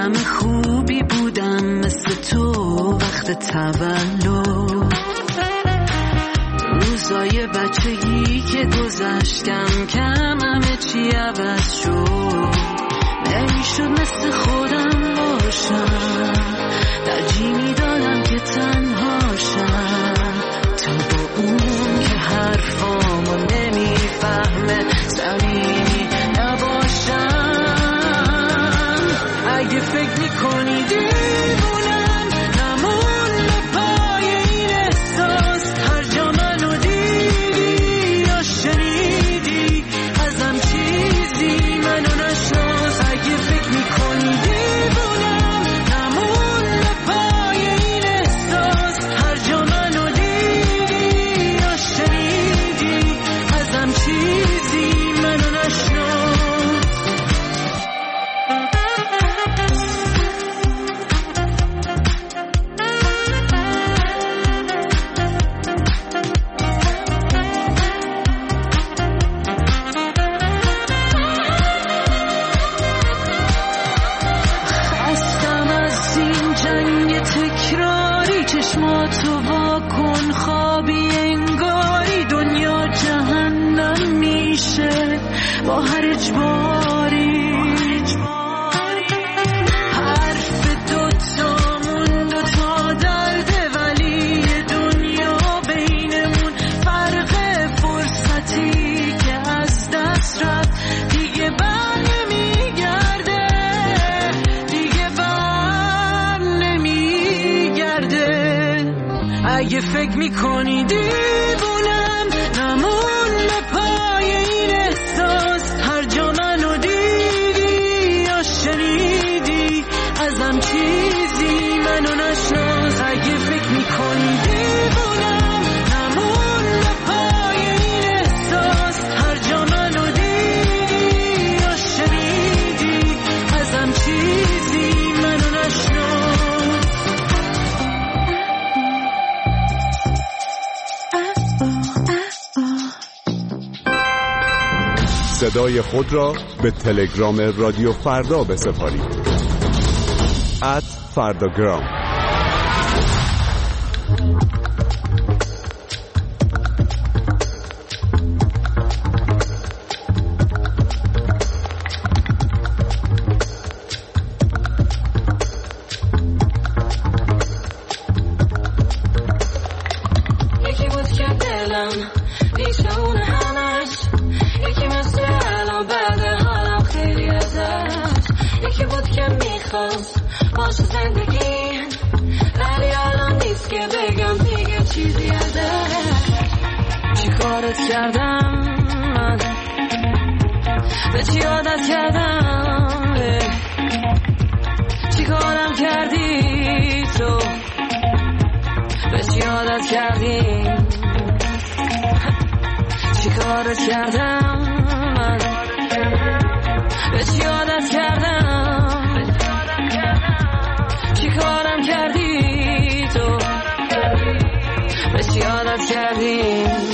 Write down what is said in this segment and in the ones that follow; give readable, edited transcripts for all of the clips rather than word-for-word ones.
آدم خوبی بودم مثل تو وقت تولد. روزای بچگی که گذشت کم کم همه چی عوض شد. نمیشد مثل خودم باشم، ترجیح میدادم که تنهاشم تا با اون که حرفامو نمیفهمه صمیمی نباشم. اگه فکر میکنی دیوونم نمون پای این احساس، هر جا منو دیدی یا شنیدی ازم چیزی منو نشناس. اگه فکر میکنی دیوونم نمون پای این احساس، هر جا منو دیدی یا شنیدی ازم چیزی منو نشناس. خستم از این جنگ تکراری، چشماتو واکن خوابی انگاری دنیا جهنم میشه با هر اجباری. حرف دوتامون دوتا درده ولی دنیا بینمون فرق فرصتی که از دست رفت دیگه بر نمیگرده، دیگه بر نمیگرده. اگه فکر میکنی دیوونم نمون پای این احساس، هر جا منو دیدی یا شنیدی ازم چیزی منو نشناس. اگه فکر میکنی دیوونم نمون پای این احساس، هر جا منو دیدی یا شنیدی ازم چیزی منو نشناس. صدای خود را به تلگرام رادیو فردا بسپارید. @فرداگرام. یکی بود که دلم بیشونه همش، یکی مثل الان بعد حالم خیلی ازش. یکی بود که میخواست باشه زندگی، ولی الان نیست که بگم دیگه چیزی ازش. چی کارت کردم من، به چی عادت کردم، چی کارم کردی تو، به چی عادت کردی، چی کارت کردم من، به چی عادت کردم، چی کارم کردی تو، به چی عادت کردی.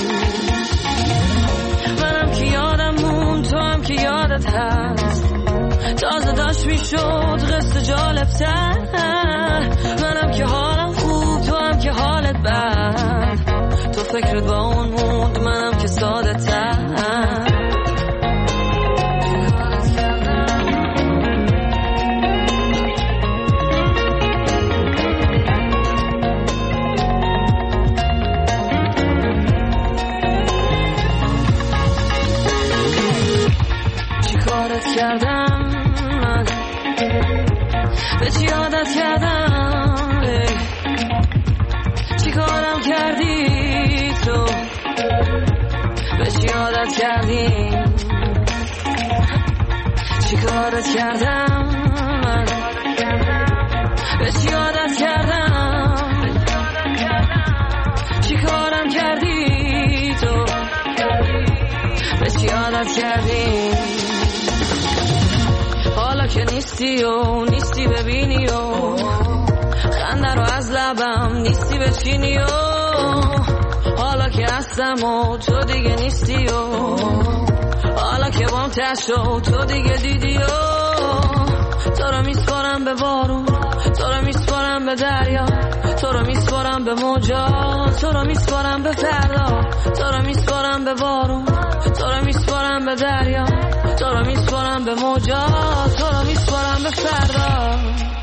منم که یادم مون، تو هم که یادت هست، تازه داشت میشد قصه جالب‌تر. منم که حالم خوب، تو هم که حالت بد، تو فکرت با اون موند، منم که ساده تر. چی کارت کردم من، به چی عادت کردم، چی کارم کردی تو، به چی عادت کردی، چی کارت کردم من، به چی عادت کردم، چی کارم کردی تو، به چی عادت کردی. حالا که نیستی و نیستی ببینی و خنده رو از لبم نیستی بچینی و حالا که هستم و تو دیگه نیستی و حالا که بام تشت و تو دیگه دیدی و تو رو میسپارم به بارون، تو رو میسپارم به دریا، تو رو میسپارم به موجا، تو رو میسپارم به فردا، تو رو میسپارم به بارون، تو رو میسپارم به دریا، تو رو میسپارم به موجا، تو رو میسپارم به فردا.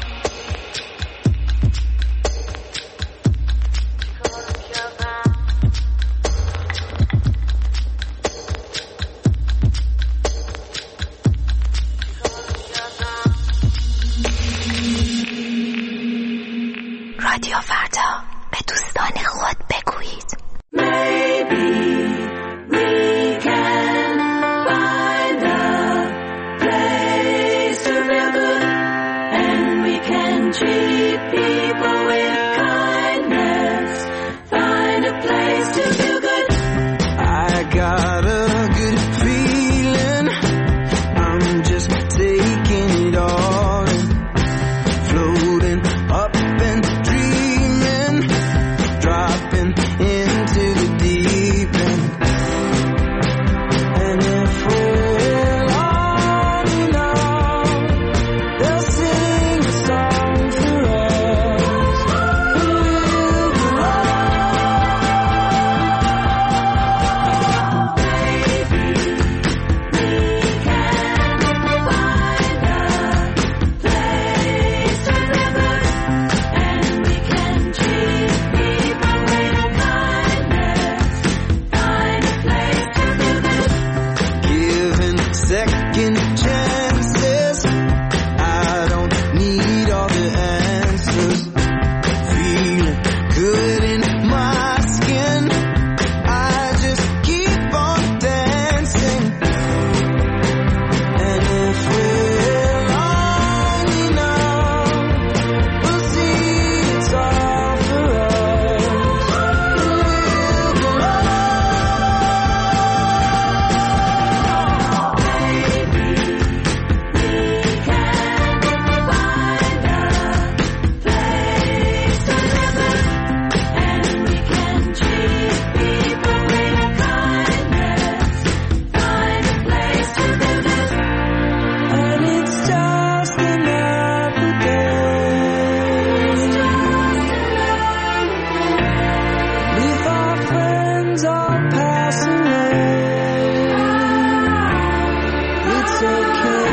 رادیو فردا، به دوستان خود بگویید. Maybe we can find a place to feel good, and we can treat people with kindness. Find a place to feel good. I got a good feeling, I'm just taking it all in, floating up and dreaming, dropping into the deep end. And if we're long enough, they'll sing a song for us, and we'll go giving second chances. I don't need all the answers. Feeling good in my skin, I just keep on dancing. And if we're long enough, we'll see it's all for us, and we'll go and it's just another day with our friends all passing away. It's okay.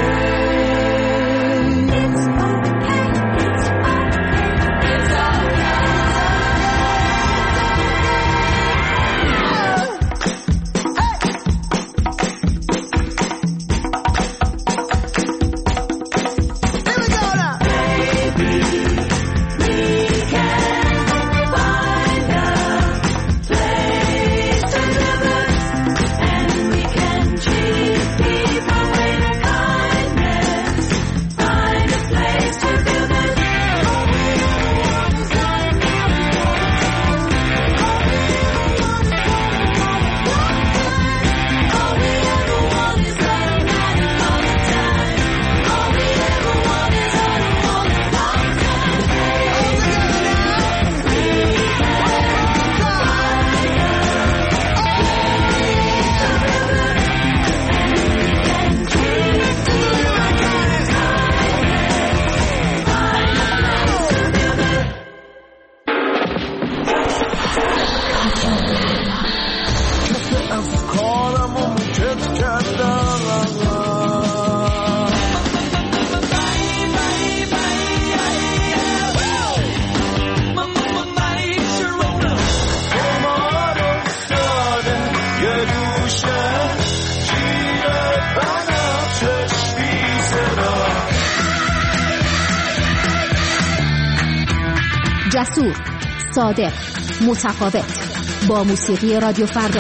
جسور، صادق، متفاوت، با موسیقی رادیو فردا.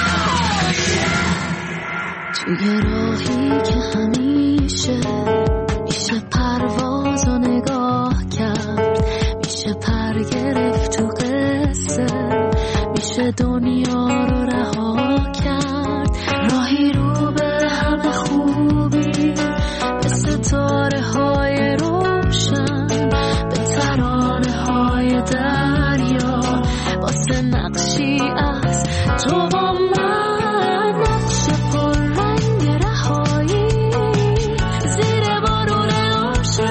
توی راهی که همیشه میشه پرواز و نگاه کرد، میشه پر گرفت تو قصه، میشه دنیا رو رها کرد، راهی رو به همه خوبی، به ستاره های روشن، به ترانه های دریا، واسه نقشی از تو با من، نقش پر رنگ رهایی، زیر بارون عاشق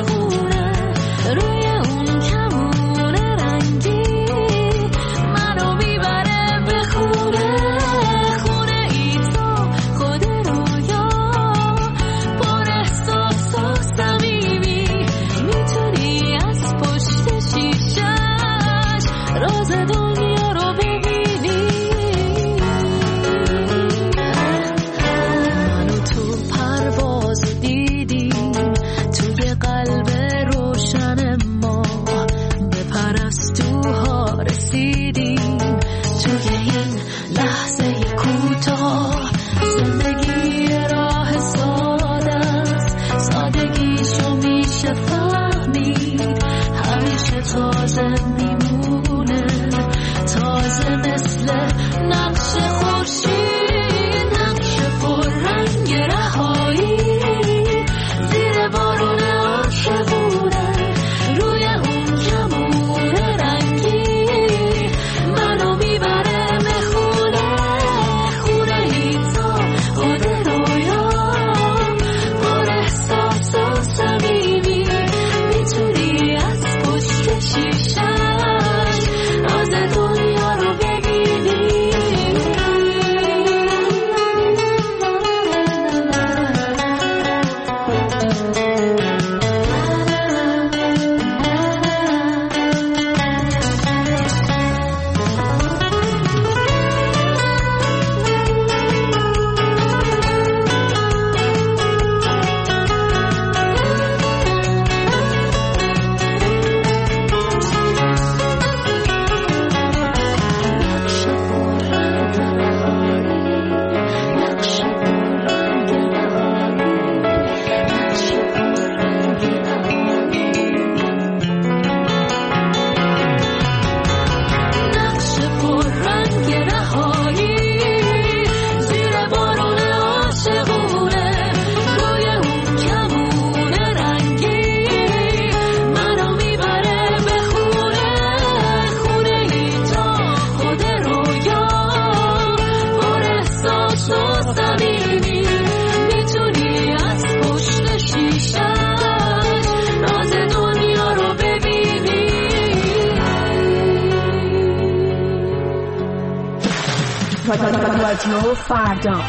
رادیو فردا.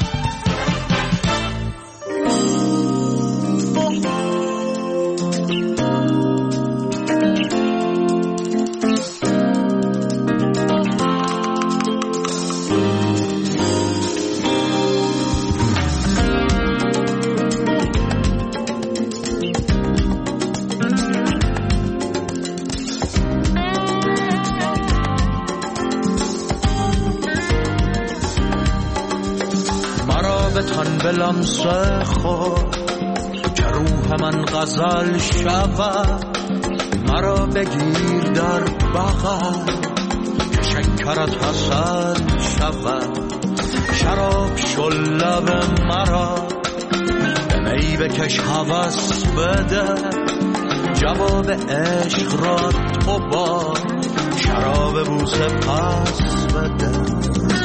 لمس خود که روح من غزل شود، مرا بگیر در بغل که شکرت حسن شود. شراب شل لب مرا به می بکش هوس بده، جواب عشق را تو با شراب بوسه پس بده.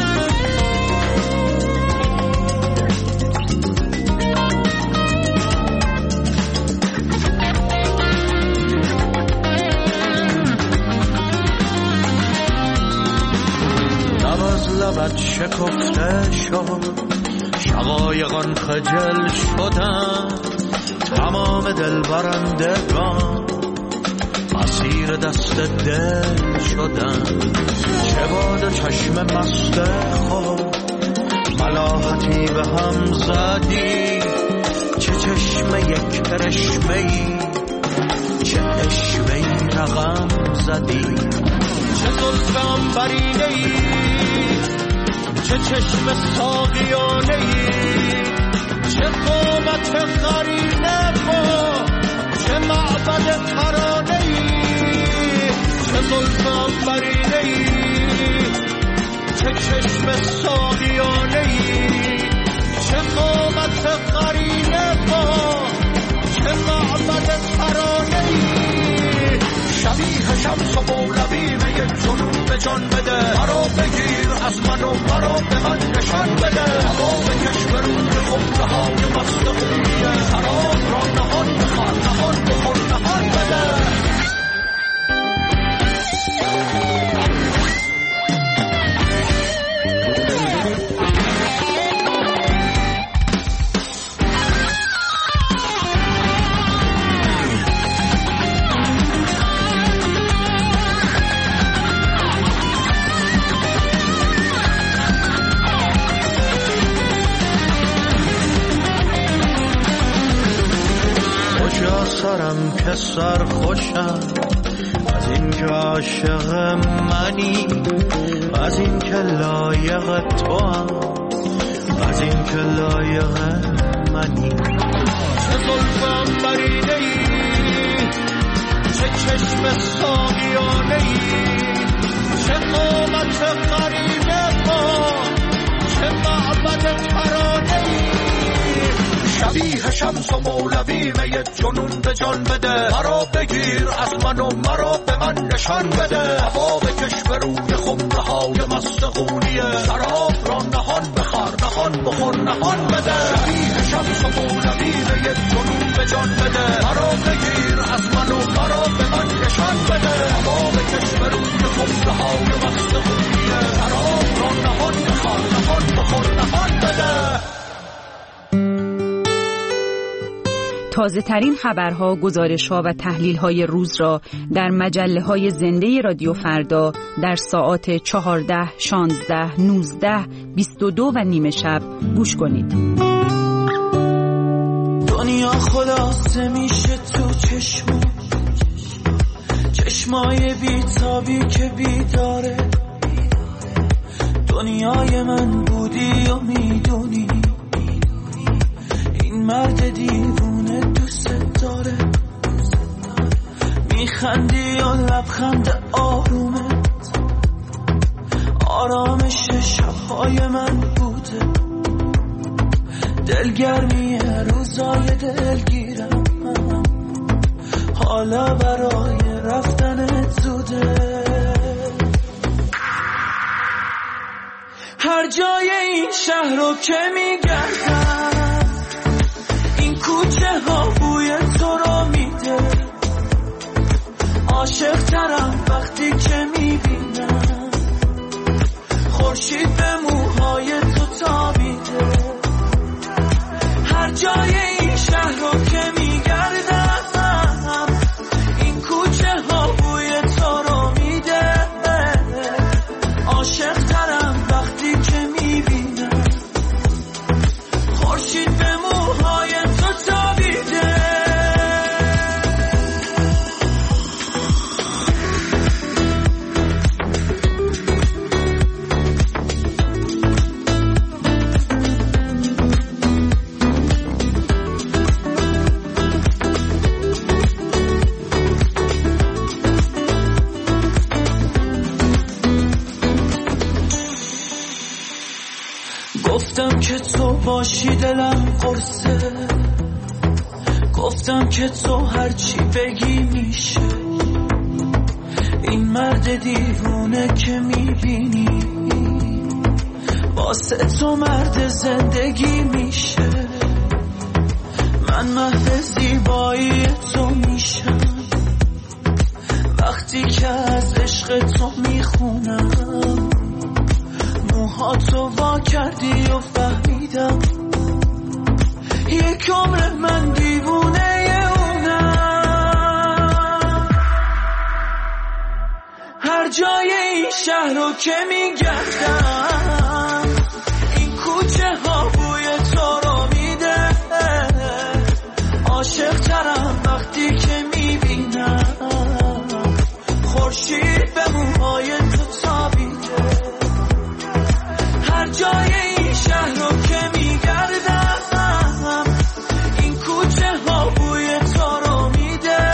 لبت شکفته شد، شقایقان خجل شدن، تمام دل برندگان اسیر دست دل شدن. چه باد چشم مست خود ملاحتی به هم زدی، چه چشم یک کرشمه‌ای، چه اشوه‌ای رقم زدی. چه زلفم برینه‌ای، چه چشم ساقیانه‌ای، چه قامت قرینه با چه معبد ترانه‌ای. چه زلفم برینه‌ای، چه چشم ساقیانه‌ای، چه قامت قرینه با چه معبد ترانه‌ای. شبیه شمس و مولوی یک جنون به جان بده، مرا بگیر از من و مرا به من نشان بده. هوا بکش به روی خمره های مست خونیه، شراب را نهان بخور نهان بخور نهان بده. سرم که سر خوشم از این که عاشق منی، از این که لایق تو هم، از این که لایق منی. چه زلفم برینه‌ای، چه چشم ساقیانه‌ای، چه قامت قرینه با چه معبد ترانه‌ای. شبیه شمس و مولوی می جنون به جان بده، مرا بگیر از من و مرا به من نشان بده. هوا بکش به روی خمره های مست خونیه، شراب را نهان بخور نهان بخور نهان بده. شبیه شمس و مولوی می جنون به جان بده، مرا بگیر از من و مرا به من نشان بده. هوا بکش به روی خمره های مست خونیه، شراب را نهان بخور نهان بخور نهان بده. تازه ترین خبرها، گزارش‌ها و تحلیل‌های روز را در مجله‌های زنده رادیو فردا در ساعات 14، 16، 19، 22 و نیمه شب گوش کنید. دنیا خلاصه میشه تو چشمای بیتابی که بیداره. دنیای من بودی و میدونی این مرد دیوونه دوست داره. میخندی و لبخند آرومت آرامش شبهای من بوده. دلگرمی روزای دلگیرم حالا برای رفتنت زوده. هر جای این شهر رو که میگردم این کوچه ها بوی تو رو میده. عاشق ترم وقتی که میبینم خورشید به موهای تو تابیده. هر جای این شهر رو که میگردم این کوچه ها بوی تو رو میده. عاشق ترم وقتی که میبینم خورشید به موهای تو تابیده. گفتم که تو باشی دلم قرصه، گفتم که تو هرچی بگی میشه. این مرد دیوونه که میبینی واسه تو مرد زندگی میشه. من محو زیبایی تو میشم وقتی که از عشق تو میخونم. موهاتو وا کردی و فهمیدم یک عمر من دیوونه اونم. هر جای این شهر رو که میگردم این کوچه ها بوی تو رو میده. عاشق ترم وقتی که میبینم خورشید به موهای تو تابیده. هر جای این شهر رو که میگردم این کوچه ها بوی تو رو میده.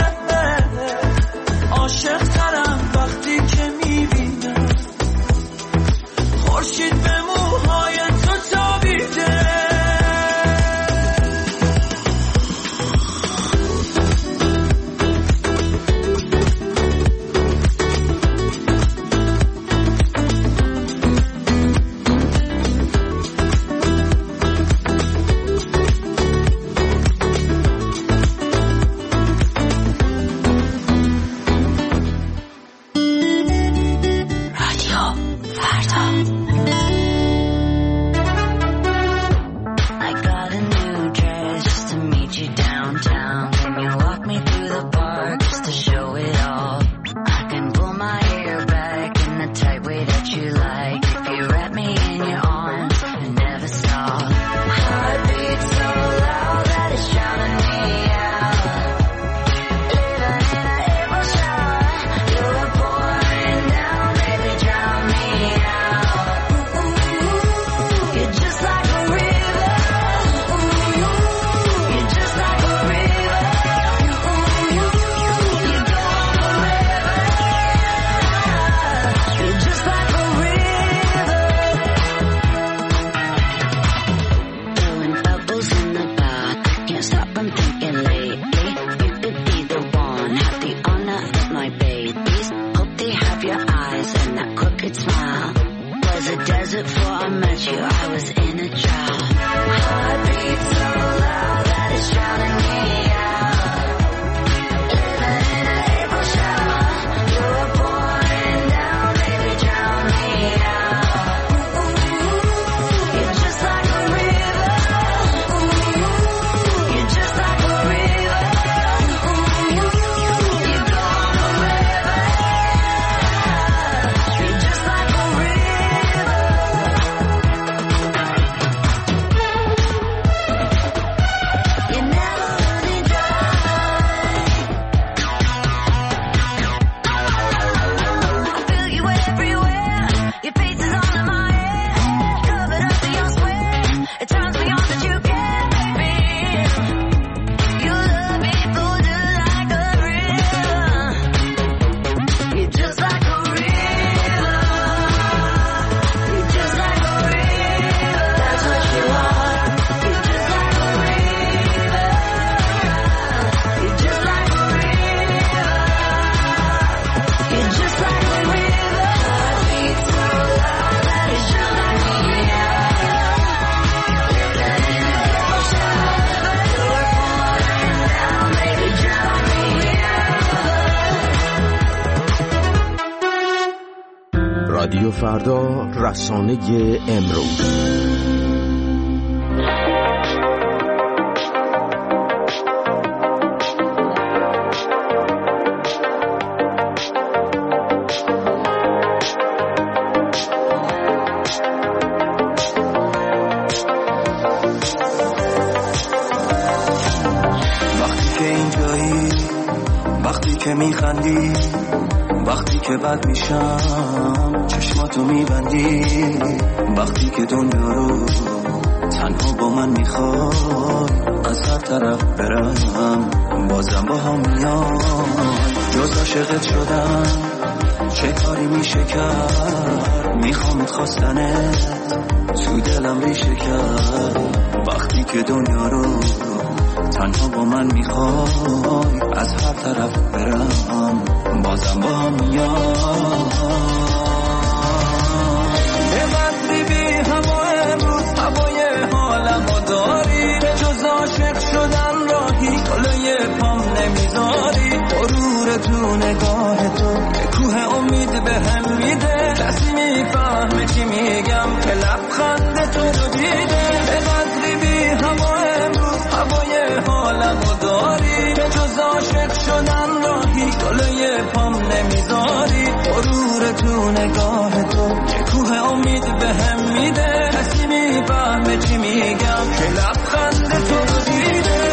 عاشق ترم وقتی که میبینم خورشید رادیو فردا، رسانه امروز. میخندی وقتی که بد میشم چشماتو میبندی وقتی که دنیا رو تنها با من میخوای از هر طرف برم بازم با هم میای جز عاشقت شدم چه کاری میشه کرد میخوام خواستنت تو دلم ریشه کرد وقتی که دنیا رو تنها با من میخوای از هر طرف برم بازم با هم میای به بدری بی هوا امروز هوای حالمو داری به جز عاشق شدن راهی جلوی پام نمیذاری غرور تو نگاه تو یه کوه امید بهم میده کسی میفهمه چی میگم که لبخند تو رو دیده به بدری بی هوا امروز هوای حالمو داری به جز عاشق شدن راهی جلوی پام نمیذاری غرور تو نگاه تو یه کوه امید بهم میده کسی میفهمه چی میگم که لبخند تو رو دیده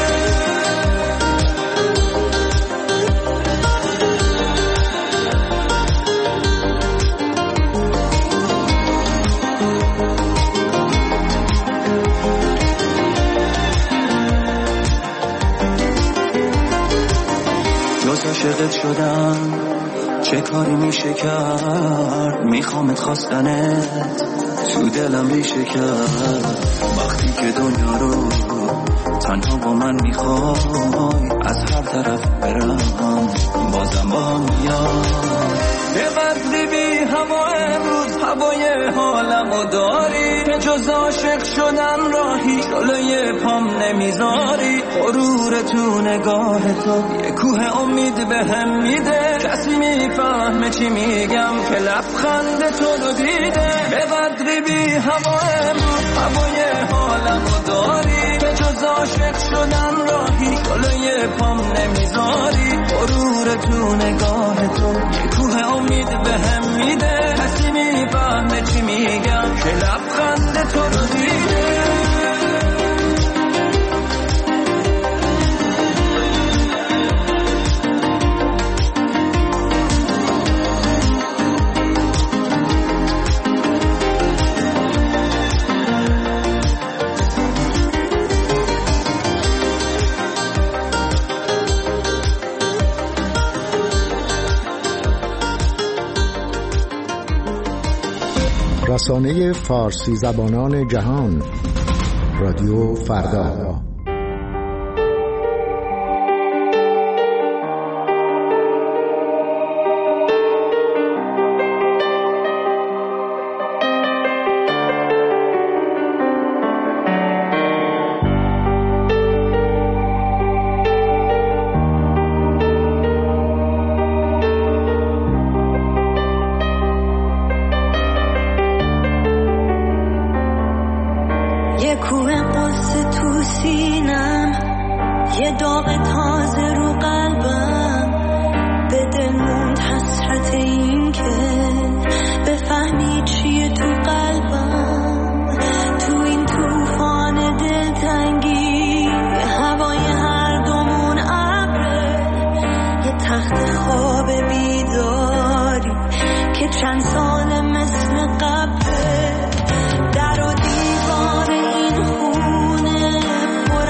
عاشقت شدم چه کاری میشه کرد میخوامت خواستنت تو دلم ریشه کرد وقتی که دنیا رو تنها با من میخوای از هر طرف برم بازم با هم میای به بدری بی هوا امروز هوای حالمو داری به جز عاشق شدن راهی جلوی پام نمیذاری غرور تو نگاه تو یه کوه امید بهم میده کسی میفهمه چی میگم که لبخند تو رو دیده به بدری بی هوا امروز هوای حالمو داری به جز عاشق شدن راهی جلوی پام نمیذاری غرور تو نگاه تو یه کوه امید بهم میده کسی میفهمه چی میگم که لبخند تو رو دیده رسانه فارسی زبانان جهان، رادیو فردا.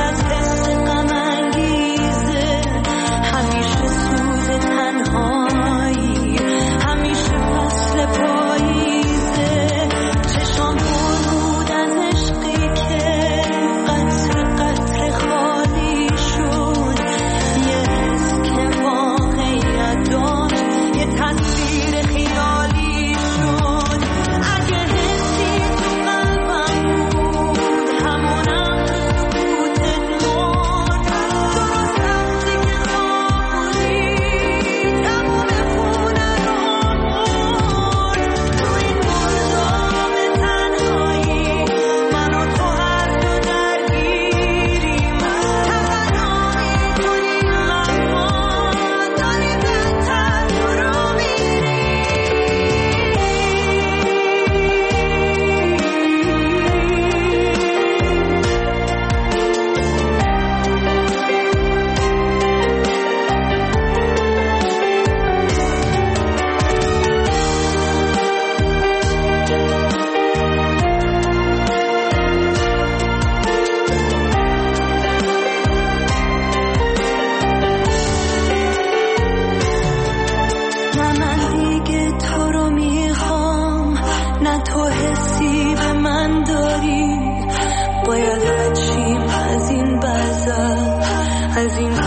همیشه سوز تنها از این